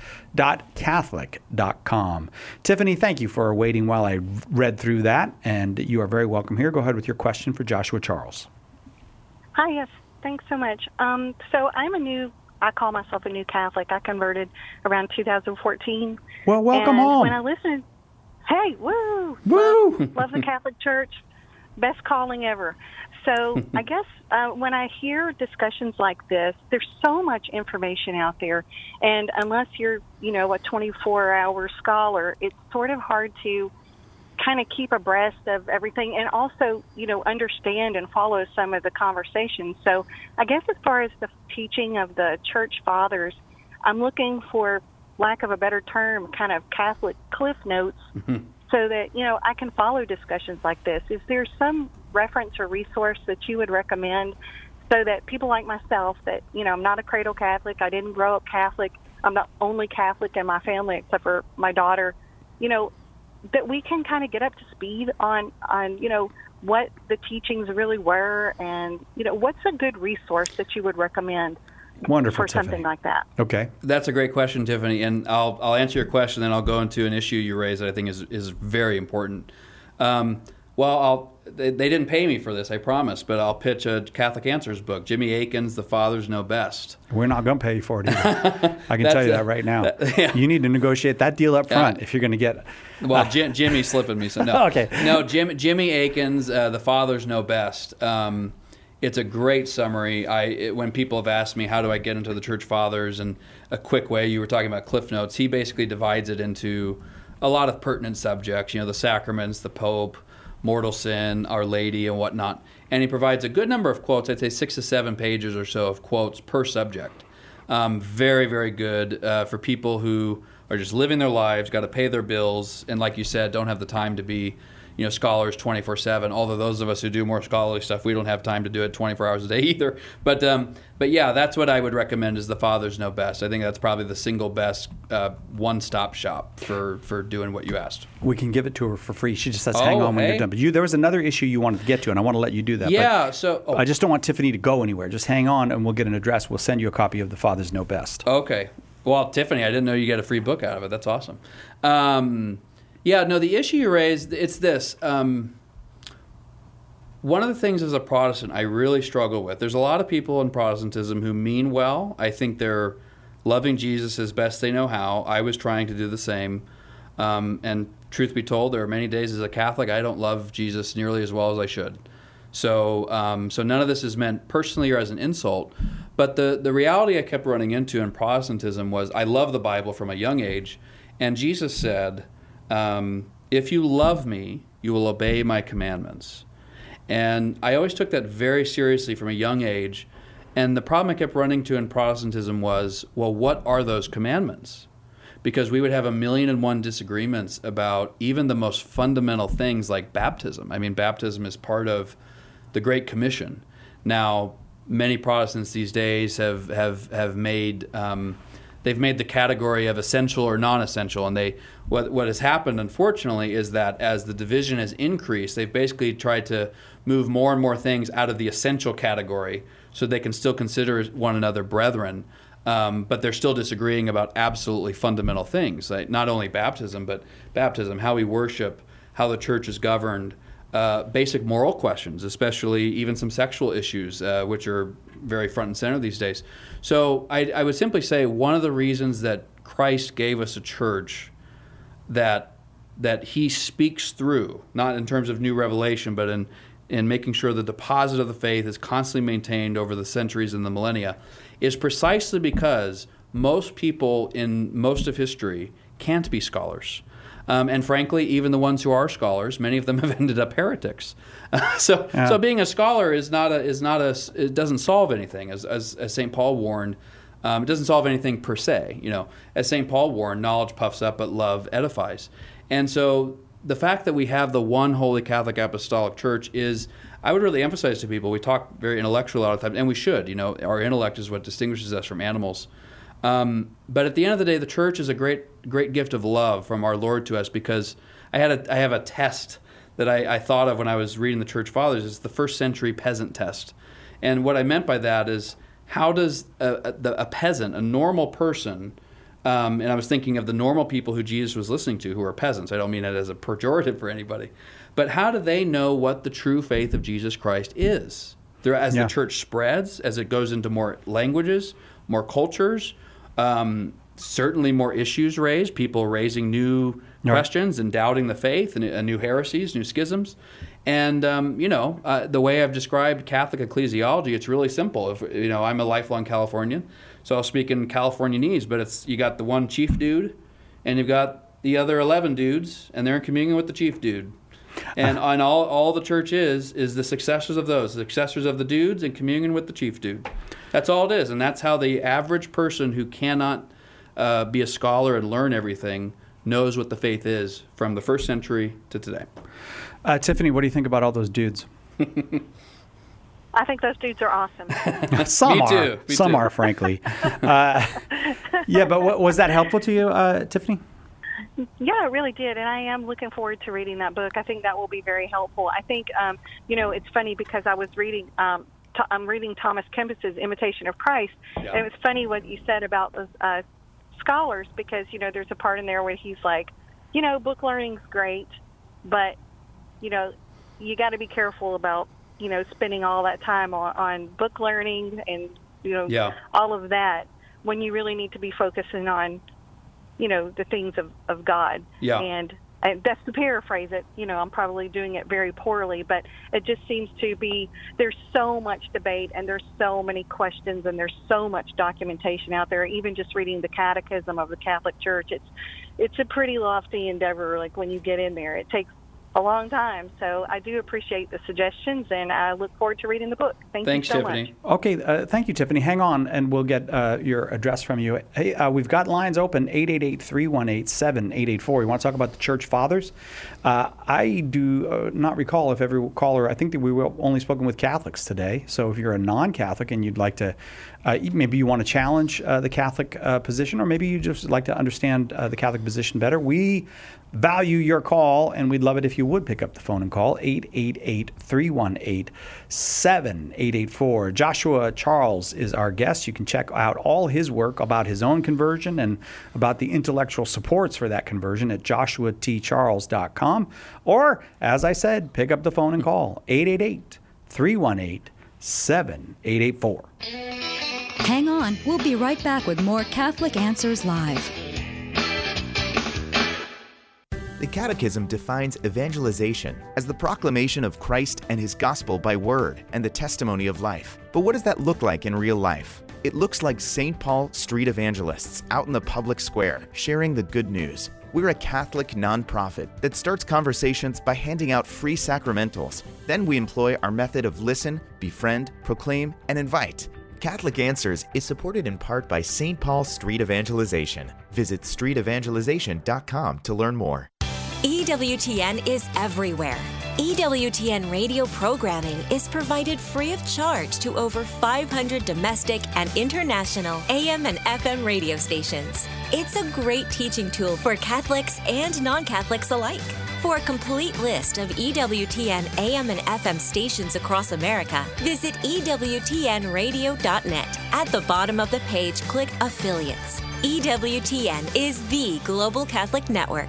shop.catholic.com. Tiffany, thank you for waiting while I read through that, and you are very welcome here. Go ahead with your question for Joshua Charles. Hi, yes. Thanks so much. So I call myself a new Catholic. I converted around 2014. Well, welcome and home. When I listen, hey, woo! Woo! Love the Catholic Church. Best calling ever. So I guess when I hear discussions like this, there's so much information out there. And unless you're, a 24-hour scholar, it's sort of hard to kind of keep abreast of everything and also, understand and follow some of the conversations. So I guess as far as the teaching of the church fathers, I'm looking for, lack of a better term, kind of Catholic cliff notes so that, I can follow discussions like this. Is there some reference or resource that you would recommend so that people like myself that, I'm not a cradle Catholic, I didn't grow up Catholic, I'm the only Catholic in my family except for my daughter, that we can kind of get up to speed on what the teachings really were and, what's a good resource that you would recommend Wonderful, for Tiffany. something like that? Okay. That's a great question, Tiffany, and I'll answer your question, then I'll go into an issue you raised that I think is very important. They didn't pay me for this, I promise, but I'll pitch a Catholic Answers book, Jimmy Akin's The Fathers Know Best. We're not going to pay you for it either. I can tell you that right now. Yeah. You need to negotiate that deal up front if you're going to get... Well, Jimmy's slipping me. So no. Okay. No, Jimmy Akin's The Fathers Know Best. It's a great summary. When people have asked me, how do I get into the Church Fathers, and a quick way, you were talking about Cliff Notes, he basically divides it into a lot of pertinent subjects, the sacraments, the Pope, mortal sin, Our Lady, and whatnot. And he provides a good number of quotes, I'd say 6 to 7 pages or so of quotes per subject. Very, very good for people who are just living their lives, got to pay their bills, and like you said, don't have the time to be scholars 24/7. Although those of us who do more scholarly stuff, we don't have time to do it 24 hours a day either. But yeah, that's what I would recommend is The Fathers Know Best. I think that's probably the single best one-stop shop for doing what you asked. We can give it to her for free. She just says, hang on when you're done. But there was another issue you wanted to get to, and I want to let you do that. Yeah, but I just don't want Tiffany to go anywhere. Just hang on, and we'll get an address. We'll send you a copy of The Fathers Know Best. Okay. Well, Tiffany, I didn't know you got a free book out of it. That's awesome. Yeah, no, the issue you raised, it's this. One of the things as a Protestant I really struggle with, there's a lot of people in Protestantism who mean well. I think they're loving Jesus as best they know how. I was trying to do the same. And truth be told, there are many days as a Catholic I don't love Jesus nearly as well as I should. So none of this is meant personally or as an insult. But the reality I kept running into in Protestantism was I love the Bible from a young age. And Jesus said, if you love me, you will obey my commandments. And I always took that very seriously from a young age. And the problem I kept running to in Protestantism was, well, what are those commandments? Because we would have 1,000,001 disagreements about even the most fundamental things like baptism. I mean, baptism is part of the Great Commission. Now, many Protestants these days have made they've made the category of essential or non-essential, and what has happened, unfortunately, is that as the division has increased, they've basically tried to move more and more things out of the essential category so they can still consider one another brethren, but they're still disagreeing about absolutely fundamental things, like not only baptism, but baptism, how we worship, how the church is governed, basic moral questions, especially even some sexual issues, which are very front and center these days. So I would simply say one of the reasons that Christ gave us a church that he speaks through, not in terms of new revelation, but in in making sure the deposit of the faith is constantly maintained over the centuries and the millennia is precisely because most people in most of history can't be scholars. And frankly, even the ones who are scholars, many of them have ended up heretics. So being a scholar it doesn't solve anything, as St. Paul warned. It doesn't solve anything per se. As St. Paul warned, knowledge puffs up, but love edifies. And so the fact that we have the one Holy Catholic Apostolic Church is, I would really emphasize to people, we talk very intellectual a lot of times, and we should. Our intellect is what distinguishes us from animals. But at the end of the day, the church is a great gift of love from our Lord to us, because I have a test that I thought of when I was reading the Church Fathers. It's the first century peasant test. And what I meant by that is, how does a peasant, a normal person, and I was thinking of the normal people who Jesus was listening to, who are peasants. I don't mean it as a pejorative for anybody. But how do they know what the true faith of Jesus Christ is? As the church spreads, as it goes into more languages, more cultures, certainly more issues raised, people raising new questions and doubting the faith, and new heresies, new schisms. And, the way I've described Catholic ecclesiology, it's really simple. I'm a lifelong Californian, so I'll speak in Californianese, but you got the one chief dude, and you've got the other 11 dudes, and they're in communion with the chief dude. And all the church is the successors of those, the successors of the dudes in communion with the chief dude. That's all it is, and that's how the average person who cannot be a scholar and learn everything knows what the faith is from the first century to today. Tiffany, what do you think about all those dudes? I think those dudes are awesome. Some Me are. too. Some are, frankly. But was that helpful to you, Tiffany? Yeah, it really did, and I am looking forward to reading that book. I think that will be very helpful. I think, it's funny because I was reading, I'm reading Thomas Kempis's Imitation of Christ, and it was funny what you said about those scholars, because, there's a part in there where he's like, book learning's great, but, you got to be careful about, spending all that time on book learning and, all of that, when you really need to be focusing on, the things of God. Yeah. And that's to paraphrase it. I'm probably doing it very poorly, but it just seems to be, there's so much debate and there's so many questions and there's so much documentation out there. Even just reading the Catechism of the Catholic Church, it's a pretty lofty endeavor. Like when you get in there, it takes a long time. So I do appreciate the suggestions, and I look forward to reading the book. Thanks you so Tiffany. much. Okay, thank you, Tiffany. Hang on, and we'll get your address from you. Hey, we've got lines open, 888-318-7884. You want to talk about the Church Fathers? I do not recall if every caller, I think that we were only spoken with Catholics today. So if you're a non-Catholic and you'd like to, maybe you want to challenge the Catholic position, or maybe you just like to understand the Catholic position better, we value your call, and we'd love it if you would pick up the phone and call 888-318-7884. Joshua Charles is our guest. You can check out all his work about his own conversion and about the intellectual supports for that conversion at joshuatcharles.com. Or, as I said, pick up the phone and call 888-318-7884. Hang on. We'll be right back with more Catholic Answers Live. The Catechism defines evangelization as the proclamation of Christ and His gospel by word and the testimony of life. But what does that look like in real life? It looks like St. Paul street evangelists out in the public square sharing the good news. We're a Catholic nonprofit that starts conversations by handing out free sacramentals. Then we employ our method of listen, befriend, proclaim, and invite. Catholic Answers is supported in part by St. Paul Street Evangelization. Visit streetevangelization.com to learn more. EWTN is everywhere. EWTN radio programming is provided free of charge to over 500 domestic and international AM and FM radio stations. It's a great teaching tool for Catholics and non-Catholics alike. For a complete list of EWTN AM and FM stations across America, visit EWTNradio.net. At the bottom of the page, click Affiliates. EWTN is the global Catholic network.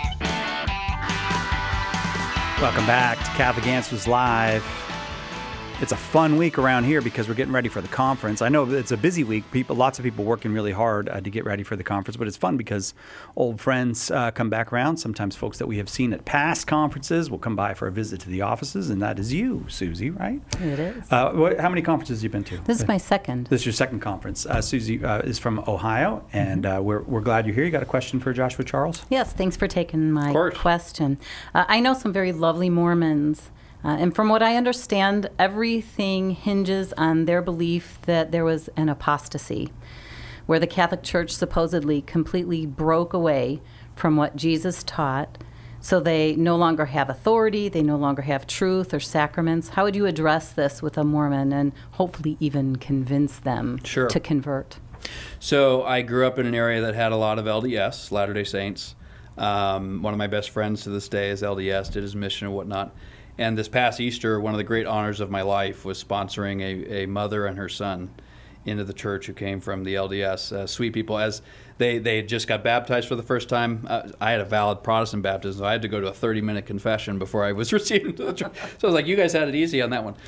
Welcome back to Catholic Answers Live. It's a fun week around here because we're getting ready for the conference. I know it's a busy week. Lots of people working really hard to get ready for the conference, but it's fun because old friends come back around. Sometimes folks that we have seen at past conferences will come by for a visit to the offices, and that is you, Susie, right? It is. How many conferences have you been to? This is my second. This is your second conference. Susie is from Ohio, and we're glad you're here. You got a question for Joshua Charles? Yes, thanks for taking my question. I know some very lovely Mormons. And from what I understand, everything hinges on their belief that there was an apostasy, where the Catholic Church supposedly completely broke away from what Jesus taught, so they no longer have authority, they no longer have truth or sacraments. How would you address this with a Mormon and hopefully even convince them to convert? So I grew up in an area that had a lot of LDS, Latter-day Saints. One of my best friends to this day is LDS, did his mission and whatnot. And this past Easter, one of the great honors of my life was sponsoring a mother and her son into the church who came from the LDS. Sweet people, as they just got baptized for the first time. I had a valid Protestant baptism, so I had to go to a 30-minute confession before I was received into the church. So I was like, you guys had it easy on that one.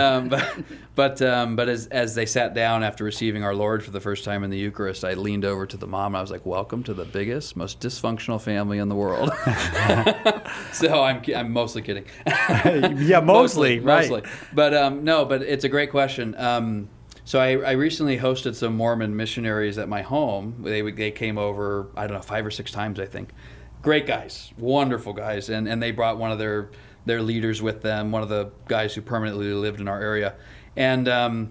But as they sat down after receiving our Lord for the first time in the Eucharist, I leaned over to the mom and I was like, welcome to the biggest, most dysfunctional family in the world. So I'm mostly kidding. Yeah, mostly, right. Mostly. But no, but it's a great question. So I recently hosted some Mormon missionaries at my home. They came over, I don't know, 5 or 6 times, I think. Great guys, wonderful guys, and they brought one of their leaders with them, one of the guys who permanently lived in our area, and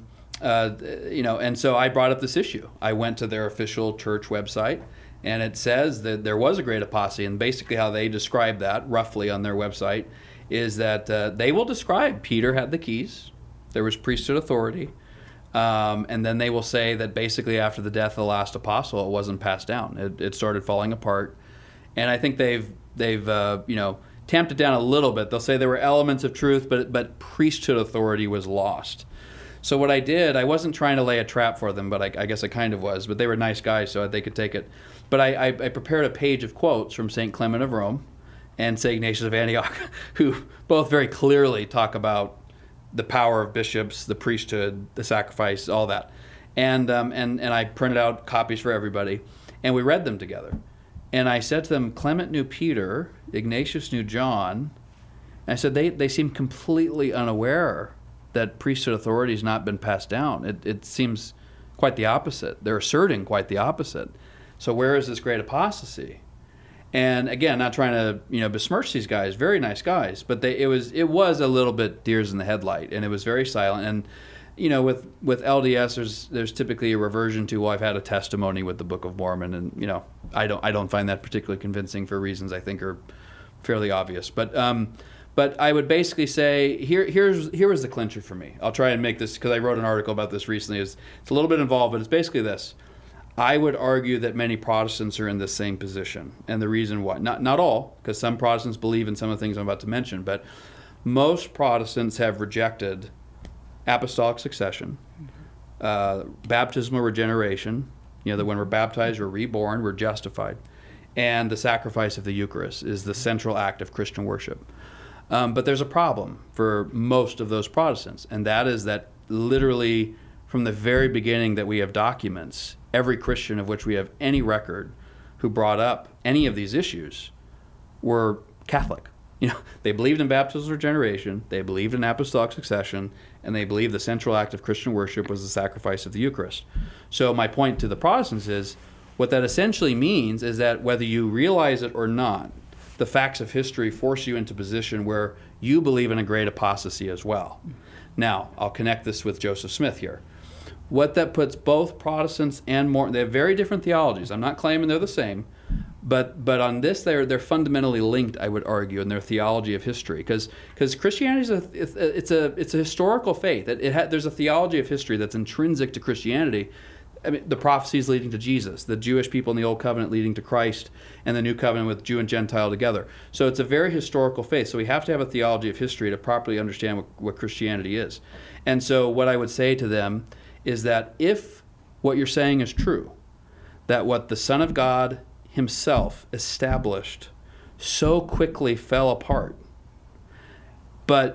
and so I brought up this issue. I went to their official church website, and it says that there was a great apostasy, and basically how they describe that roughly on their website is that they will describe Peter had the keys, there was priesthood authority. And then they will say that basically after the death of the last apostle, it wasn't passed down. It started falling apart. And I think they've tamped it down a little bit. They'll say there were elements of truth, but priesthood authority was lost. So what I did, I wasn't trying to lay a trap for them, but I guess I kind of was. But they were nice guys, so they could take it. But I prepared a page of quotes from St. Clement of Rome and St. Ignatius of Antioch, who both very clearly talk about the power of bishops, the priesthood, the sacrifice, all that. And I printed out copies for everybody, and we read them together. And I said to them, Clement knew Peter, Ignatius knew John. And I said, they seem completely unaware that priesthood authority has not been passed down. It seems quite the opposite. They're asserting quite the opposite. So where is this great apostasy? And again, not trying to besmirch these guys, very nice guys, but it was a little bit deers in the headlight, and it was very silent. And with LDS, there's typically a reversion to, well, I've had a testimony with the Book of Mormon, and I don't find that particularly convincing for reasons I think are fairly obvious. But I would basically say here was the clincher for me. I'll try and make this, because I wrote an article about this recently. It's a little bit involved, but it's basically this. I would argue that many Protestants are in the same position, and the reason why, not all, because some Protestants believe in some of the things I'm about to mention, but most Protestants have rejected apostolic succession, baptismal regeneration, that when we're baptized, we're reborn, we're justified, and the sacrifice of the Eucharist is the central act of Christian worship. But there's a problem for most of those Protestants, and that is that literally from the very beginning that we have documents, every Christian of which we have any record who brought up any of these issues were Catholic. They believed in baptismal regeneration, they believed in apostolic succession, and they believed the central act of Christian worship was the sacrifice of the Eucharist. So my point to the Protestants is, what that essentially means is that whether you realize it or not, the facts of history force you into a position where you believe in a great apostasy as well. Now, I'll connect this with Joseph Smith here. What that puts both Protestants and Mormons, they have very different theologies. I'm not claiming they're the same, but on this they're fundamentally linked, I would argue, in their theology of history, because Christianity is a historical faith. There's a theology of history that's intrinsic to Christianity. I mean, the prophecies leading to Jesus, the Jewish people in the Old Covenant leading to Christ, and the New Covenant with Jew and Gentile together. So it's a very historical faith. So we have to have a theology of history to properly understand what Christianity is. And so what I would say to them is that if what you're saying is true, that what the Son of God himself established so quickly fell apart, but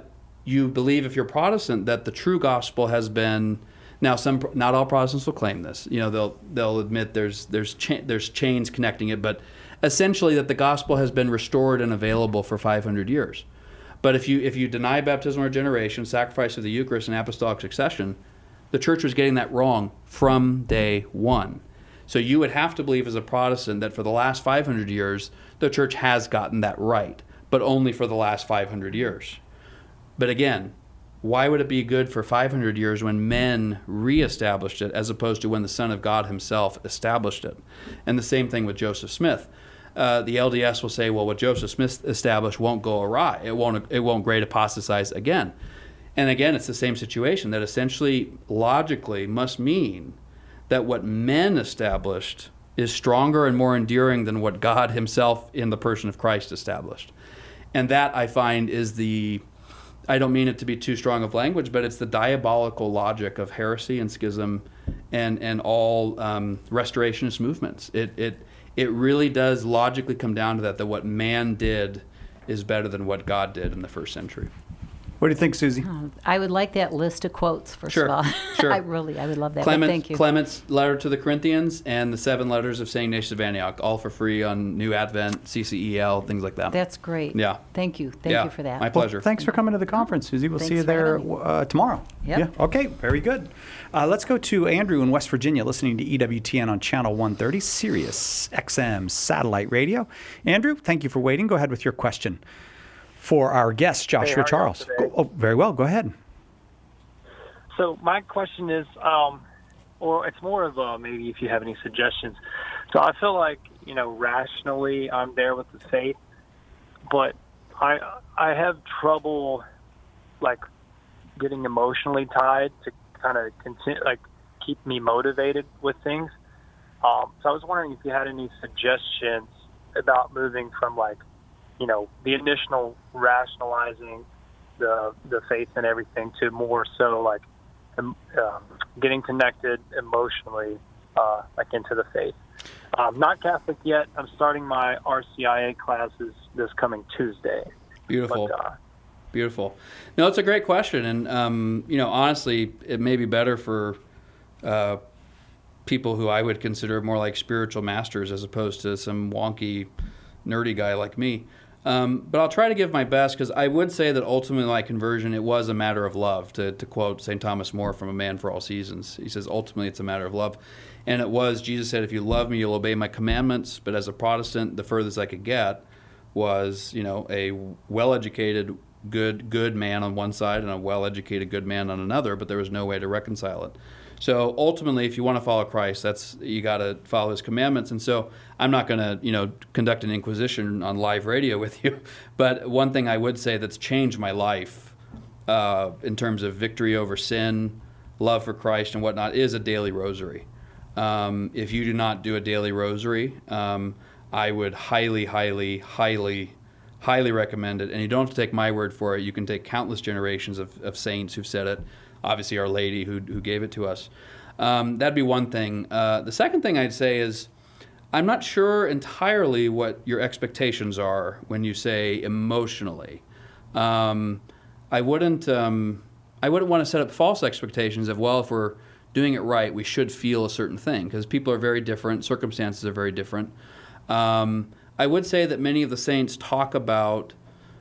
you believe, if you're Protestant, that the true gospel has been. Now, not all Protestants will claim this. They'll admit there's chains connecting it, but essentially that the gospel has been restored and available for 500 years. But if you deny baptismal regeneration, sacrifice of the Eucharist, and apostolic succession, the church was getting that wrong from day one. So you would have to believe as a Protestant that for the last 500 years, the church has gotten that right, but only for the last 500 years. But again, why would it be good for 500 years when men reestablished it as opposed to when the Son of God himself established it? And the same thing with Joseph Smith. The LDS will say, well, what Joseph Smith established won't go awry. It won't great apostatize again. And again, it's the same situation that essentially, logically, must mean that what men established is stronger and more enduring than what God himself in the person of Christ established. And that, I find, is I don't mean it to be too strong of language, but it's the diabolical logic of heresy and schism and all restorationist movements. It really does logically come down to that what man did is better than what God did in the first century. What do you think, Susie? I would like that list of quotes, first of all. Sure. I would love that. Thank you. Clement's letter to the Corinthians and the 7 letters of St. Ignatius of Antioch, all for free on New Advent, CCEL, things like that. That's great. Yeah. Thank you. Thank you for that. My pleasure. Well, thanks for coming to the conference, Susie. We'll see you there tomorrow. Yep. Yeah. Okay, very good. Let's go to Andrew in West Virginia, listening to EWTN on Channel 130, Sirius XM Satellite Radio. Andrew, thank you for waiting. Go ahead with your question for our guest, Joshua Charles. Very well. Go ahead. So my question is, or it's more of maybe if you have any suggestions. So I feel like, rationally I'm there with the faith, but I have trouble, like, getting emotionally tied to kind of keep me motivated with things. So I was wondering if you had any suggestions about moving from, like, the initial rationalizing the faith and everything to more so like getting connected emotionally, like into the faith. Not Catholic yet. I'm starting my RCIA classes this coming Tuesday. Beautiful. Beautiful. No, it's a great question. And, honestly, it may be better for people who I would consider more like spiritual masters as opposed to some wonky, nerdy guy like me. But I'll try to give my best, because I would say that ultimately my conversion, it was a matter of love, to quote St. Thomas More from A Man for All Seasons. He says, ultimately it's a matter of love. And it was, Jesus said, if you love me, you'll obey my commandments. But as a Protestant, the furthest I could get was, a well-educated, good man on one side and a well-educated, good man on another, but there was no way to reconcile it. So ultimately, if you want to follow Christ, you got to follow his commandments. And so I'm not going to, conduct an inquisition on live radio with you. But one thing I would say that's changed my life in terms of victory over sin, love for Christ and whatnot, is a daily rosary. If you do not do a daily rosary, I would highly, highly, highly, highly recommend it. And you don't have to take my word for it. You can take countless generations of saints who've said it. Obviously, Our Lady who gave it to us. That'd be one thing. The second thing I'd say is, I'm not sure entirely what your expectations are when you say emotionally. I wouldn't want to set up false expectations of, well, if we're doing it right, we should feel a certain thing, because people are very different, circumstances are very different. I would say that many of the saints talk about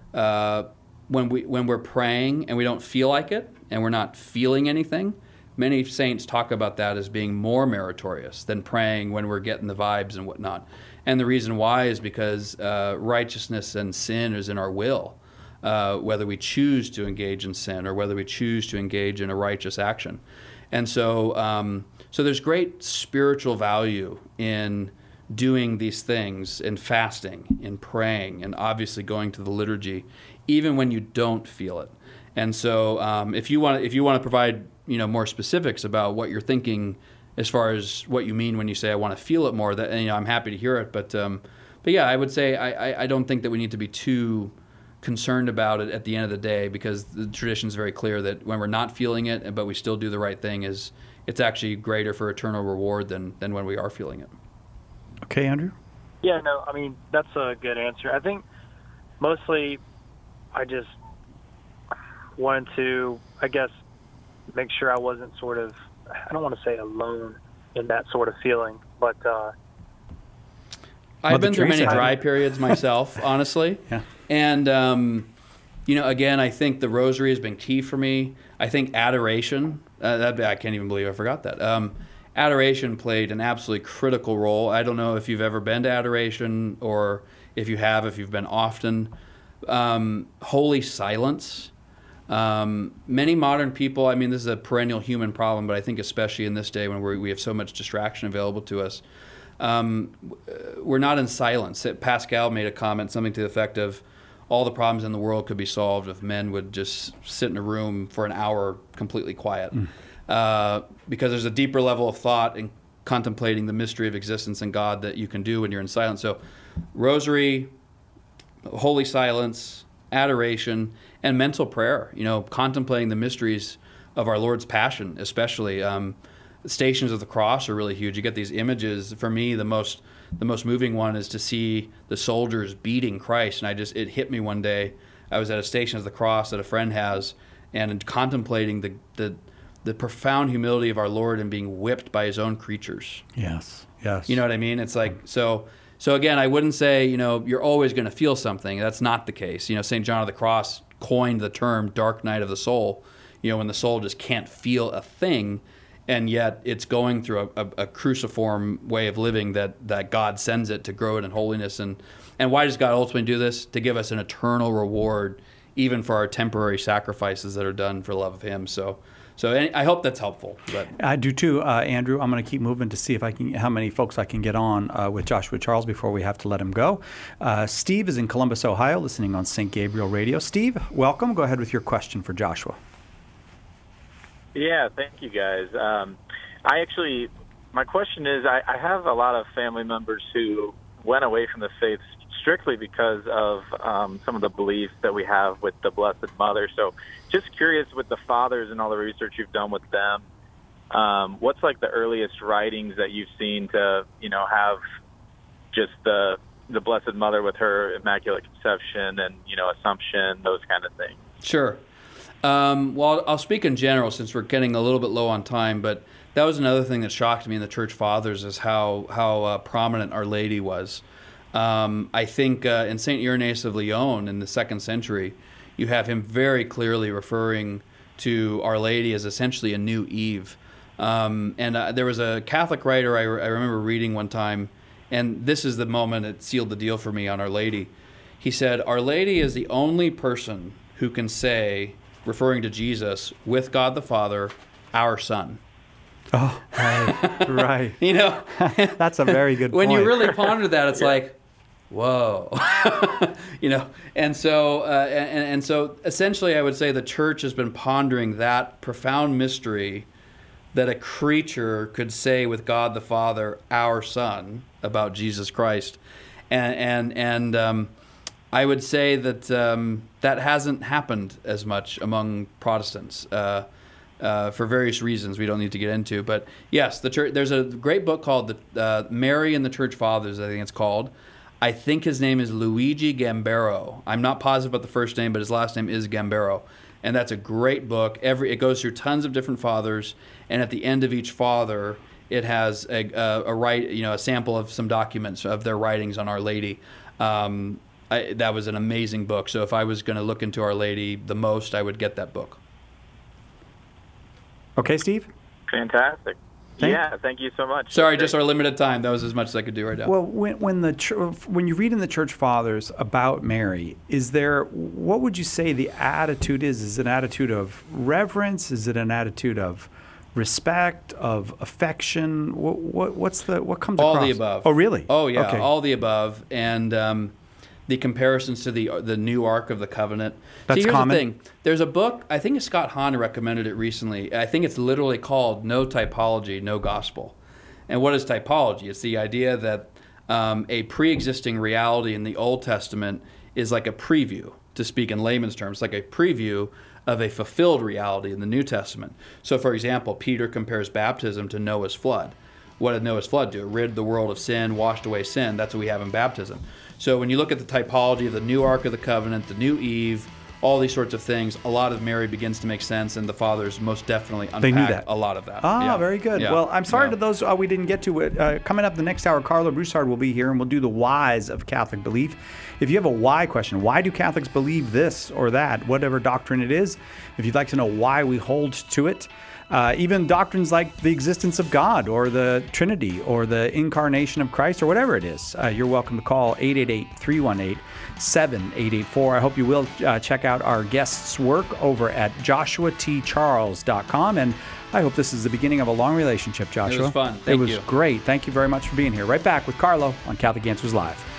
when we're praying and we don't feel like it, and we're not feeling anything, many saints talk about that as being more meritorious than praying when we're getting the vibes and whatnot. And the reason why is because righteousness and sin is in our will, whether we choose to engage in sin or whether we choose to engage in a righteous action. And so there's great spiritual value in doing these things, in fasting, in praying, and obviously going to the liturgy, even when you don't feel it. And so, if you want to provide more specifics about what you're thinking, as far as what you mean when you say I want to feel it more, that I'm happy to hear it. But yeah, I would say I don't think that we need to be too concerned about it at the end of the day, because the tradition is very clear that when we're not feeling it, but we still do the right thing, it's actually greater for eternal reward than when we are feeling it. Okay, Andrew? Yeah, no, I mean, that's a good answer. I think mostly wanted to, I guess, make sure I wasn't sort of, I don't want to say alone in that sort of feeling, but I've been through many dry periods myself, honestly. Yeah. And, again, I think the rosary has been key for me. I think adoration, I can't even believe I forgot that. Adoration played an absolutely critical role. I don't know if you've ever been to adoration, or if you have, if you've been often. Holy silence. Many modern people, I mean, this is a perennial human problem, but I think especially in this day when we have so much distraction available to us, we're not in silence. Pascal made a comment, something to the effect of, all the problems in the world could be solved if men would just sit in a room for an hour completely quiet. Because there's a deeper level of thought in contemplating the mystery of existence and God that you can do when you're in silence. So rosary, holy silence, adoration, and mental prayer, contemplating the mysteries of our Lord's Passion, especially. Stations of the Cross are really huge. You get these images. For me, the most moving one is to see the soldiers beating Christ. And it hit me one day. I was at a Station of the Cross that a friend has, and contemplating the profound humility of our Lord and being whipped by his own creatures. Yes. You know what I mean? It's like, so again, I wouldn't say, you're always going to feel something. That's not the case. St. John of the Cross coined the term dark night of the soul, when the soul just can't feel a thing, and yet it's going through a cruciform way of living that God sends it to grow it in holiness. And why does God ultimately do this? To give us an eternal reward, even for our temporary sacrifices that are done for love of him. So I hope that's helpful. But I do too, Andrew. I'm going to keep moving to see if how many folks I can get on with Joshua Charles before we have to let him go. Steve is in Columbus, Ohio, listening on St. Gabriel Radio. Steve, welcome. Go ahead with your question for Joshua. Yeah, thank you, guys. My question is, I have a lot of family members who went away from the faith strictly because of some of the beliefs that we have with the Blessed Mother. So just curious, with the fathers and all the research you've done with them, what's like the earliest writings that you've seen to, have just the Blessed Mother with her Immaculate Conception and, Assumption, those kind of things? Sure. Well, I'll speak in general since we're getting a little bit low on time, but that was another thing that shocked me in the Church Fathers is how prominent Our Lady was. I think in St. Irenaeus of Lyon in the 2nd century, you have him very clearly referring to Our Lady as essentially a new Eve. And there was a Catholic writer I remember reading one time, and this is the moment it sealed the deal for me on Our Lady. He said, Our Lady is the only person who can say, referring to Jesus, with God the Father, our Son. Oh, right. That's a very good point. When you really ponder that, it's yeah. like, whoa. And so essentially I would say the Church has been pondering that profound mystery that a creature could say with God the Father, our Son, about Jesus Christ. And I would say that that hasn't happened as much among Protestants for various reasons we don't need to get into. But yes, the church. There's a great book called Mary and the Church Fathers, I think it's called. I think his name is Luigi Gambero. I'm not positive about the first name, but his last name is Gambero. And that's a great book. It goes through tons of different fathers, and at the end of each father, it has a sample of some documents of their writings on Our Lady. That was an amazing book. So if I was going to look into Our Lady the most, I would get that book. Okay, Steve? Fantastic. Thank you so much. Sorry, just our limited time. That was as much as I could do right now. Well, when you read in the Church Fathers about Mary, what would you say the attitude is? Is it an attitude of reverence? Is it an attitude of respect, of affection? What comes across? All the above. Oh, really? Oh, yeah, okay. All the above. And the comparisons to the new Ark of the Covenant. That's here's common. The thing. There's a book, I think Scott Hahn recommended it recently. I think it's literally called No Typology, No Gospel. And what is typology? It's the idea that a pre-existing reality in the Old Testament is like a preview, to speak in layman's terms, like a preview of a fulfilled reality in the New Testament. So, for example, Peter compares baptism to Noah's flood. What did Noah's flood do? It rid the world of sin, washed away sin. That's what we have in baptism. So when you look at the typology of the new Ark of the Covenant, the new Eve, all these sorts of things, a lot of Mary begins to make sense, and the fathers most definitely They knew unpack that. a lot of that. Ah, very good. Yeah. Well, I'm sorry Yeah. to those we didn't get to. Coming up the next hour, Carla Broussard will be here, and we'll do the whys of Catholic belief. If you have a why question, why do Catholics believe this or that, whatever doctrine it is, if you'd like to know why we hold to it, even doctrines like the existence of God or the Trinity or the incarnation of Christ or whatever it is, you're welcome to call 888-318-7884. I hope you will check out our guests' work over at joshuatcharles.com. And I hope this is the beginning of a long relationship, Joshua. It was fun. It Thank was you. great. Thank you very much for being here. Right back with Carlo on Catholic Answers Live.